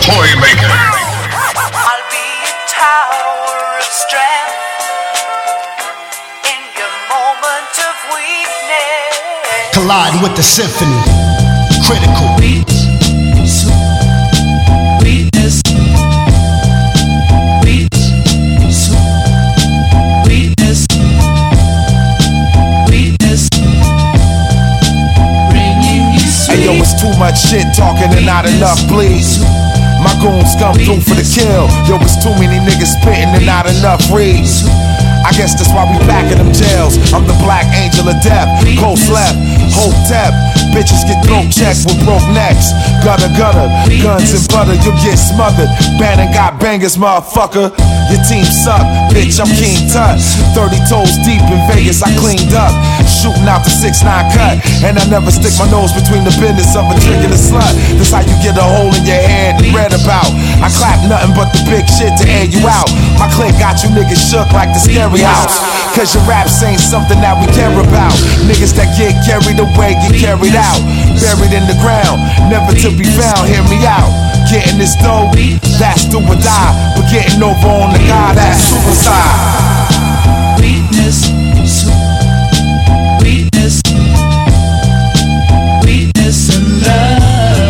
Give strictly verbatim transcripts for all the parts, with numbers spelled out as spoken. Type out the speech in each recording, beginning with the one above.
Toymaker. I'll be a tower of strength in your moment of weakness. Collide with the symphony. Critical. Yo, it's too much shit talking and not enough bleed. My goons come through for the kill. Yo, it's too many niggas spitting and not enough reads. I guess that's why we back in them jails. I'm the black angel of death. Coast left, hope tap. Bitches get throat checked with broke necks. Gutter, gutter, guns and butter, you'll get smothered. Bannon got bangers, motherfucker. Your team suck, bitch, I'm King Tut. thirty toes deep in Vegas, I cleaned up. Shooting out the six nine cut. And I never stick my nose between the business of a trick and a slut. That's how you get a hole in your head and read about. I clap nothing but the big shit to air you out. My clique got you niggas shook like the scary house. Cause your raps ain't something that we care about. Niggas that get carried away get carried out. Buried in the ground, never to be found, hear me out. Getting this dough, that's do or die. But getting over on the guy, that's suicide. Weakness, weakness, weakness and love.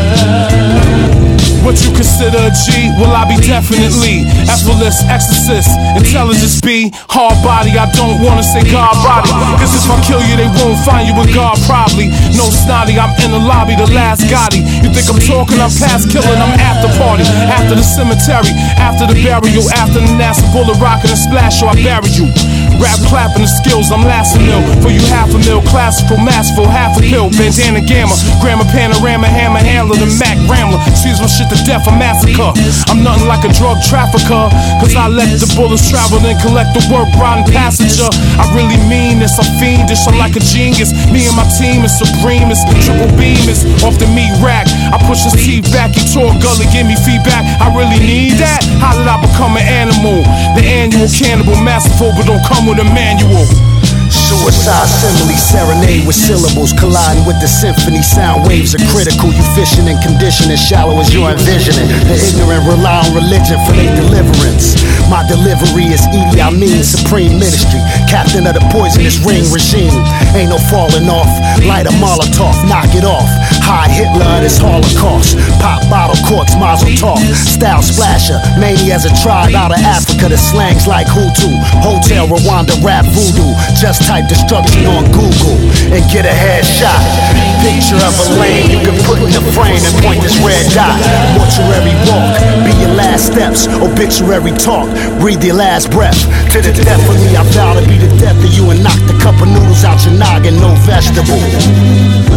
What you consider a G? Well, I be definitely effortless, exorcist, intelligence be hard body. I don't wanna say God body, cause if I kill you, they won't find you with God probably. No snotty, I'm in the lobby, the last Gotti. You think I'm talking, I'm past killing, I'm after party. After the cemetery, after the burial, after the NASA bullet rockin' and splash, so I bury you. Rap clapping the skills, I'm lasting mil. For you half a mil, classical, masterful, half a pill. Bandana gamma, grammar, panorama, hammer, handler, the Mac Rambler. Excuse my shit to death, a massacre. I'm nothing like a drug trafficker, cause I let the bullets travel and collect the work, riding passenger. I really mean this, I'm fiendish, I'm like a genius. Me and my team is supreme, it's triple beam, it's off the meat rack. I push his teeth back, he tore a gully, give me feedback. I really need that? How did I become an animal? The annual cannibal, masterful, but don't come with a manual. Suicide simile, serenade with syllables, colliding with the symphony. Sound waves are critical. You fishing in condition as shallow as you're envisioning. The ignorant rely on religion for their deliverance. My delivery is Idi Amin, supreme ministry, captain of the poisonous ring regime. Ain't no falling off. Light a Molotov, knock it off. Hide Hitler at his Holocaust. Pop bottle corks, Mazel Tov. Style splasher, mania as a tribe out of Africa. The slangs like Hutu, Hotel Rwanda, rap voodoo. Just type destruction on Google and get a headshot. Picture of a lane you can put in a frame and point this red dot. Mortuary walk, be your last steps. Obituary talk, breathe your last breath. To the death of me, I vow to be the death of you and knock the cup of noodles out your noggin, no vegetable.